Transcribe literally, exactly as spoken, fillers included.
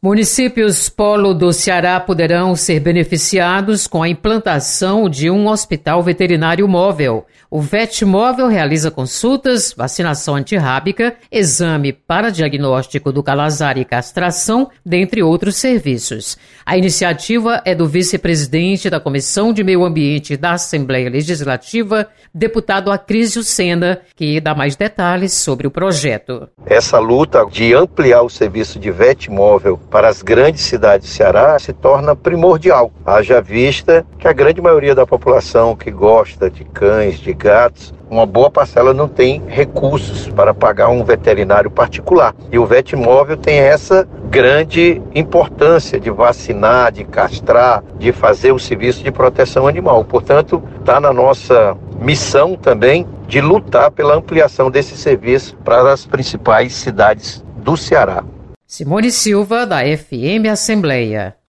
Municípios polo do Ceará poderão ser beneficiados com a implantação de um hospital veterinário móvel. O VetMóvel realiza consultas, vacinação antirrábica, exame para diagnóstico do calazar e castração, dentre outros serviços. A iniciativa é do vice-presidente da Comissão de Meio Ambiente da Assembleia Legislativa, deputado Acrísio Sena, que dá mais detalhes sobre o projeto. Essa luta de ampliar o serviço de VetMóvel para as grandes cidades do Ceará se torna primordial, haja vista que a grande maioria da população que gosta de cães, de gatos, uma boa parcela não tem recursos para pagar um veterinário particular. E o VetMóvel tem essa grande importância de vacinar, de castrar, de fazer o serviço de proteção animal. Portanto, está na nossa missão também de lutar pela ampliação desse serviço para as principais cidades do Ceará. Simone Silva, da F M Assembleia.